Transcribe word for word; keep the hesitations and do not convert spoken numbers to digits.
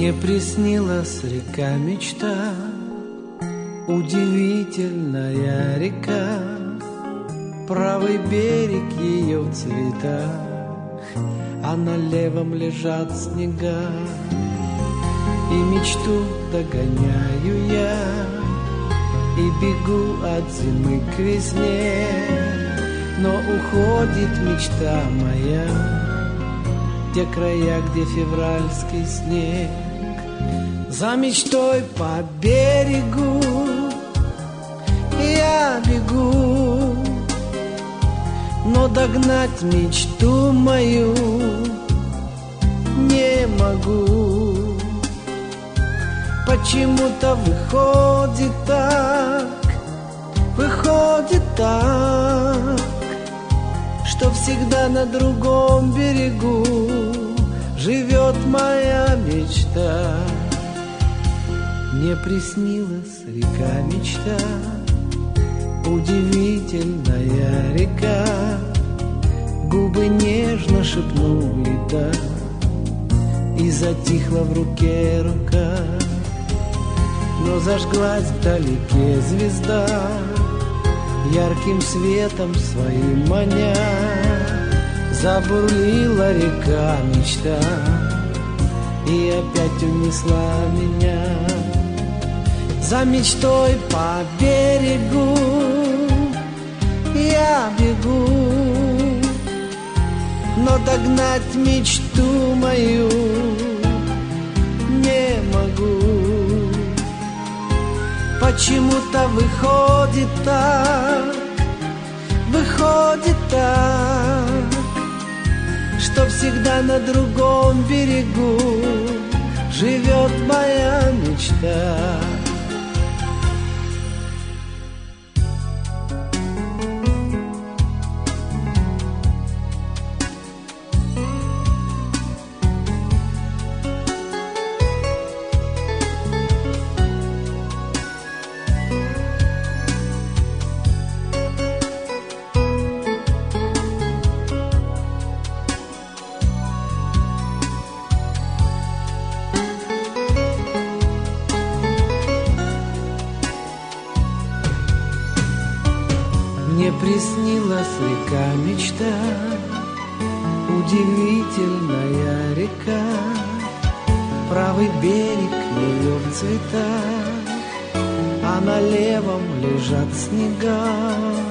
Мне приснилась река мечта, удивительная река, правый берег ее в цветах, а на левом лежат снега. И мечту догоняю я, и бегу от зимы к весне, но уходит мечта моя в те края, где февральский снег. За мечтой по берегу я бегу, но догнать мечту мою не могу. Почему-то выходит так, выходит так, что всегда на другом берегу живет моя мечта. Мне приснилась река мечта, удивительная река, губы нежно шепнули «да», и затихла в руке рука. Но зажглась вдалеке звезда, ярким светом своим маня. Забурлила река мечта и опять унесла меня. За мечтой по берегу я бегу, но догнать мечту мою не могу. Почему-то выходит так, выходит так, что всегда на другом берегу живет моя мечта. Мне приснилась река мечта, удивительная река, правый берег ее в цветах, а на левом лежат снега.